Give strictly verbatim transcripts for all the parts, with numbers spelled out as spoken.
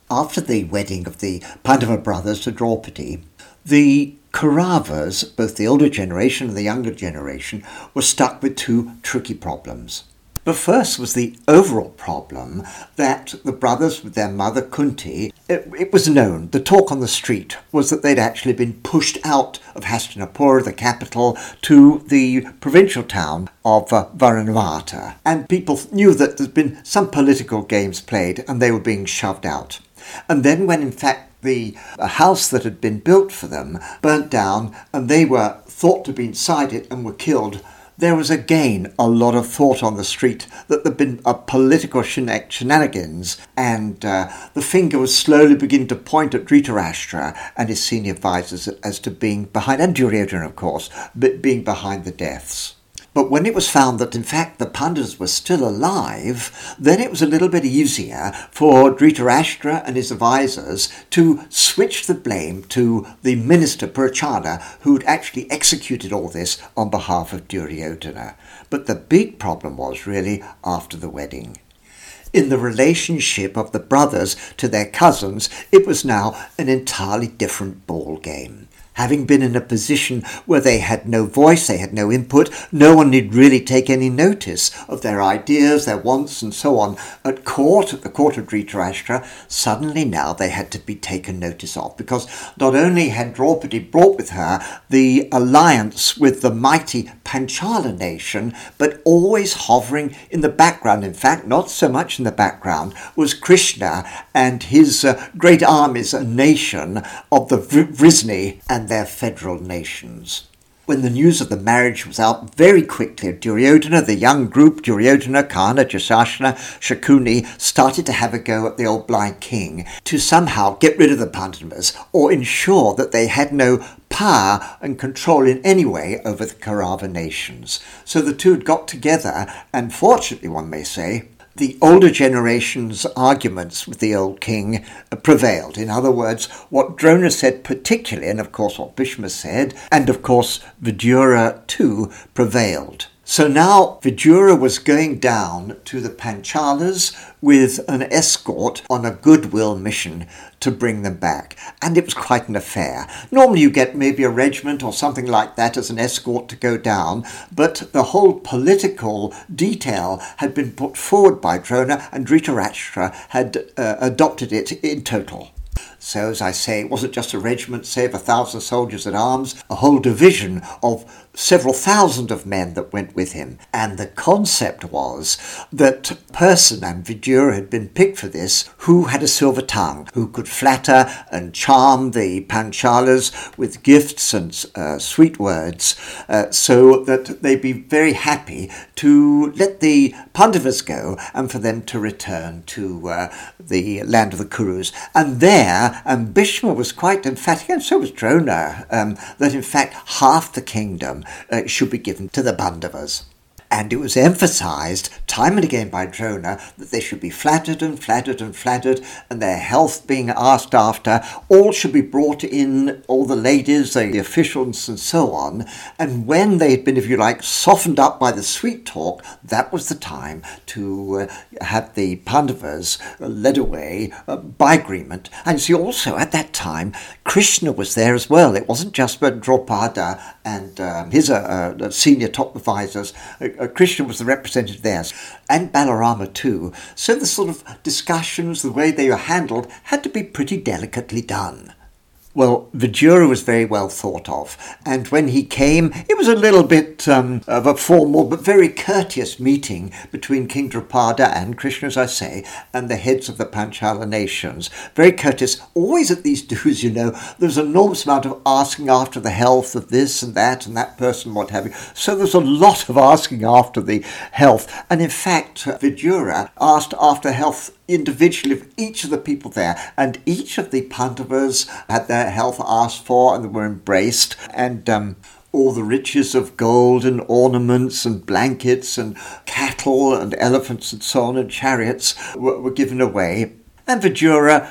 after the wedding of the Pandava brothers to Draupadi, the Kauravas, both the older generation and the younger generation, were stuck with two tricky problems. The first was the overall problem that the brothers with their mother Kunti, it, it was known, the talk on the street was that they'd actually been pushed out of Hastinapur, the capital, to the provincial town of uh, Varanavata. And people knew that there'd been some political games played and they were being shoved out. And then when in fact the house that had been built for them burnt down and they were thought to be inside it and were killed, there was again a lot of thought on the street that there'd been a political shenanigans, and uh, the finger was slowly beginning to point at Dhritarashtra and his senior advisors as to being behind, and Duryodhana of course, but being behind the deaths. But when it was found that in fact the Pandavas were still alive, then it was a little bit easier for Dhritarashtra and his advisors to switch the blame to the minister Purachana, who'd actually executed all this on behalf of Duryodhana. But the big problem was really after the wedding. In the relationship of the brothers to their cousins, it was now an entirely different ball game. Having been in a position where they had no voice, they had no input, no one need really take any notice of their ideas, their wants and so on. At court, at the court of Dhritarashtra, suddenly now they had to be taken notice of, because not only had Draupadi brought with her the alliance with the mighty Panchala nation, but always hovering in the background, in fact not so much in the background, was Krishna and his uh, great armies, a nation of the Vrisni and their federal nations. When the news of the marriage was out, very quickly Duryodhana, the young group, Duryodhana, Karna, Dushasana, Shakuni, started to have a go at the old blind king to somehow get rid of the Pandavas or ensure that they had no power and control in any way over the Kaurava nations. So the two had got together, and fortunately one may say, the older generation's arguments with the old king prevailed. In other words, what Drona said particularly, and of course what Bhishma said, and of course Vidura too, prevailed. So now Vidura was going down to the Panchalas with an escort on a goodwill mission to bring them back. And it was quite an affair. Normally you get maybe a regiment or something like that as an escort to go down, but the whole political detail had been put forward by Drona, and Dhritarashtra had uh, adopted it in total. So, as I say, it wasn't just a regiment, say, of a thousand soldiers at arms, a whole division of several thousand of men that went with him. And the concept was that person, and Vidura had been picked for this, who had a silver tongue, who could flatter and charm the Panchalas with gifts and uh, sweet words, uh, so that they'd be very happy to let the Pandavas go and for them to return to uh, the land of the Kurus. And there, and Bhishma was quite emphatic, and so was Drona, um, that in fact half the kingdom uh, should be given to the Pandavas. And it was emphasised time and again by Drona that they should be flattered and flattered and flattered, and their health being asked after. All should be brought in, all the ladies, the officials and so on. And when they had been, if you like, softened up by the sweet talk, that was the time to uh, have the Pandavas led away uh, by agreement. And see, also at that time, Krishna was there as well. It wasn't just but Drupada and uh, his uh, uh, senior top advisors. Uh, Uh, Krishna was the representative there, and Balarama too. So the sort of discussions, the way they were handled, had to be pretty delicately done. Well, Vidura was very well thought of, and when he came, it was a little bit um, of a formal but very courteous meeting between King Drupada and Krishna, as I say, and the heads of the Panchala nations. Very courteous. Always at these dues, you know, there's an enormous amount of asking after the health of this and that and that person, what have you. So there's a lot of asking after the health. And in fact, Vidura asked after health individually of each of the people there, and each of the Pandavas had their health asked for and were embraced, and um, all the riches of gold and ornaments and blankets and cattle and elephants and so on and chariots were, were given away. And Vidura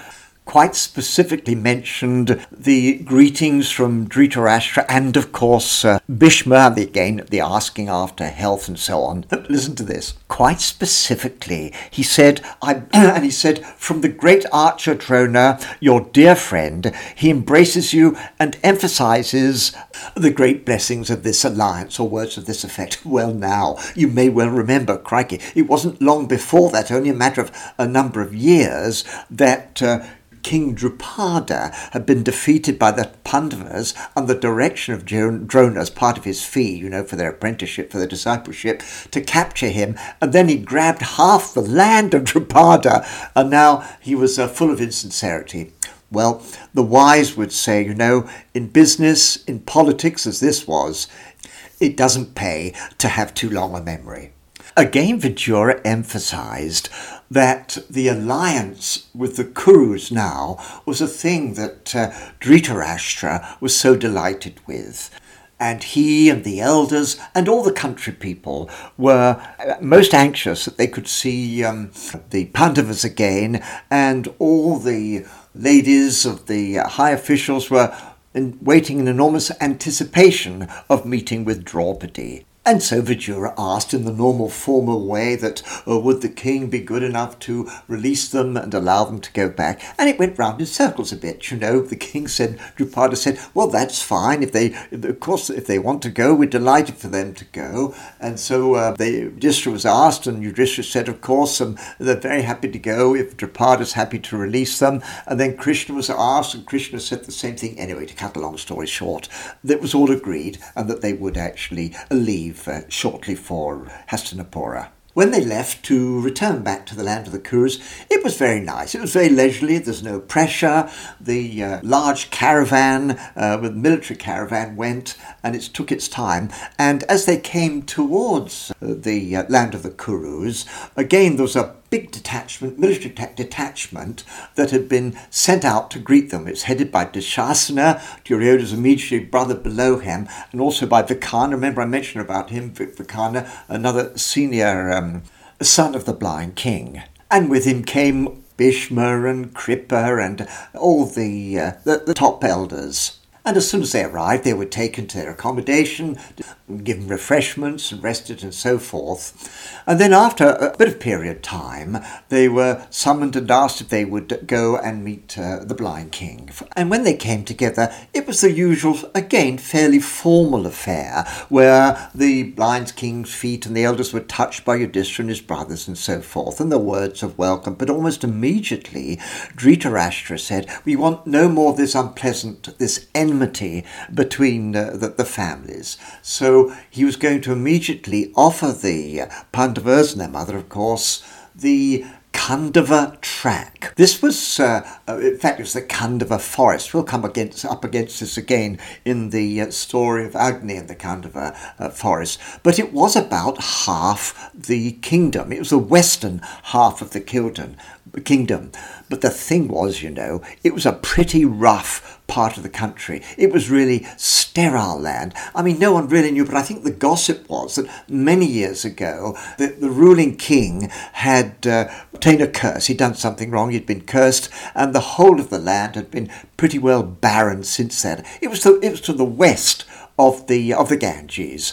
quite specifically mentioned the greetings from Dhritarashtra and, of course, uh, Bhishma, again, the asking after health and so on. Listen to this. Quite specifically, he said, I, and he said, from the great archer Drona, your dear friend, he embraces you and emphasizes the great blessings of this alliance, or words of this effect. Well, now, you may well remember, crikey, it wasn't long before that, only a matter of a number of years, that uh, King Drupada had been defeated by the Pandavas under the direction of Drona as part of his fee, you know, for their apprenticeship, for their discipleship, to capture him. And then he grabbed half the land of Drupada, and now he was uh, full of insincerity. Well, the wise would say, you know, in business, in politics, as this was, it doesn't pay to have too long a memory. Again, Vidura emphasized that the alliance with the Kurus now was a thing that uh, Dhritarashtra was so delighted with. And he and the elders and all the country people were most anxious that they could see um, the Pandavas again, and all the ladies of the high officials were in, waiting in enormous anticipation of meeting with Draupadi. And so Vidura asked in the normal formal way that uh, would the king be good enough to release them and allow them to go back. And it went round in circles a bit, you know. The king said, Drupada said, well, that's fine. If they, of course, if they want to go, we're delighted for them to go. And so uh, they, Yudhishthira was asked, and Yudhishthira said, of course, um, they're very happy to go if Drupada's happy to release them. And then Krishna was asked, and Krishna said the same thing. Anyway, to cut a long story short, that was all agreed, and that they would actually leave Uh, shortly for Hastinapura. When they left to return back to the land of the Kurus, it was very nice. It was very leisurely. There's no pressure. The uh, large caravan, uh, with military caravan, went, and it took its time. And as they came towards uh, the uh, land of the Kurus, again there was a big detachment, military detachment, that had been sent out to greet them. It's headed by Dushasana, Duryodhana's immediate brother below him, and also by Vikarna. Remember I mentioned about him, Vikarna, another senior um, son of the blind king. And with him came Bhishma and Kripa and all the, uh, the, the top elders. And as soon as they arrived, they were taken to their accommodation, given refreshments and rested and so forth. And then after a bit of period time, they were summoned and asked if they would go and meet uh, the blind king. And when they came together, it was the usual, again, fairly formal affair, where the blind king's feet and the elders were touched by Yudhishthira and his brothers and so forth, and the words of welcome. But almost immediately, Dhritarashtra said, we want no more of this unpleasant, this enmity between uh, the, the families. So he was going to immediately offer the Pandavas and their mother, of course, the Khandava track. This was, uh, in fact, it was the Khandava forest. We'll come against, up against this again in the uh, story of Agni and the Khandava uh, forest. But it was about half the kingdom. It was the western half of the kingdom. kingdom. But the thing was, you know, it was a pretty rough part of the country. It was really sterile land. I mean, no one really knew, but I think the gossip was that many years ago, the, the ruling king had uh, obtained a curse. He'd done something wrong. He'd been cursed, and the whole of the land had been pretty well barren since then. It was to, it was to the west of the of the Ganges.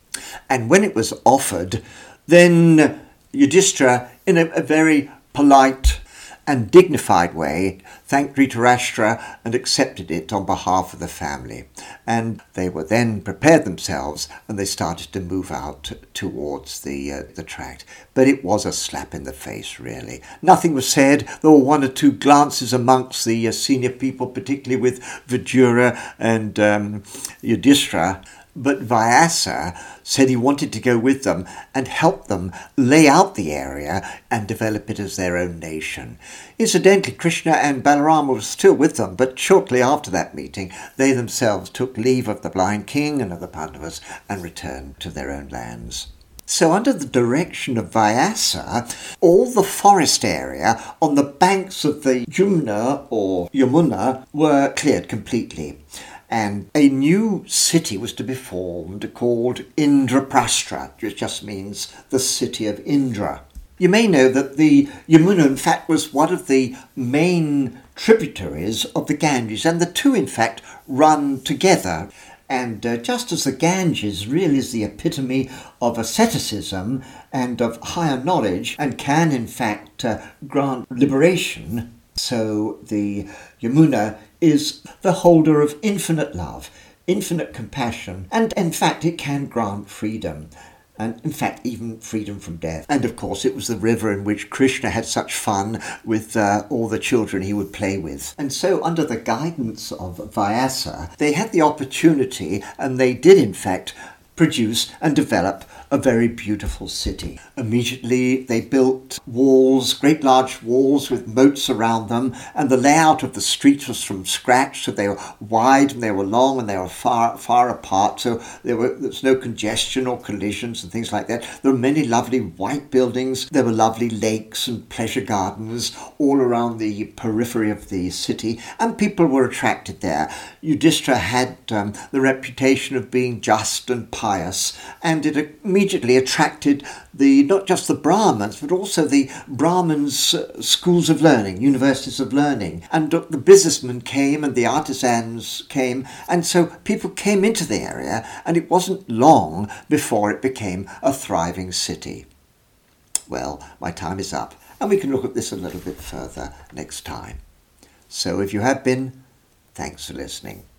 And when it was offered, then Yudhishthira, in a, a very polite and dignified way, thanked Dhritarashtra and accepted it on behalf of the family. And they were then prepared themselves, and they started to move out towards the uh, the tract. But it was a slap in the face, really. Nothing was said. There were one or two glances amongst the uh, senior people, particularly with Vidura and um, Yudhishthira. But Vyasa said he wanted to go with them and help them lay out the area and develop it as their own nation. Incidentally, Krishna and Balarama were still with them, but shortly after that meeting, they themselves took leave of the blind king and of the Pandavas and returned to their own lands. So under the direction of Vyasa, all the forest area on the banks of the Jumna or Yamuna were cleared completely. And a new city was to be formed called Indraprasthra, which just means the city of Indra. You may know that the Yamuna, in fact, was one of the main tributaries of the Ganges, and the two, in fact, run together. And uh, just as the Ganges really is the epitome of asceticism and of higher knowledge, and can, in fact, uh, grant liberation, so the Yamuna is the holder of infinite love, infinite compassion, and in fact it can grant freedom. And in fact, even freedom from death. And of course, it was the river in which Krishna had such fun with uh, all the children he would play with. And so, under the guidance of Vyasa, they had the opportunity, and they did in fact produce and develop a very beautiful city. Immediately they built walls, great large walls with moats around them, and the layout of the streets was from scratch, so they were wide and they were long and they were far far apart, so there, were, there was no congestion or collisions and things like that. There were many lovely white buildings, there were lovely lakes and pleasure gardens all around the periphery of the city, and people were attracted there. Yudhishthira had um, the reputation of being just and pious, and it immediately attracted the not just the Brahmins, but also the Brahmins' uh, schools of learning, universities of learning. And uh, the businessmen came and the artisans came, and so people came into the area, and it wasn't long before it became a thriving city. Well, my time is up, and we can look at this a little bit further next time. So if you have been, thanks for listening.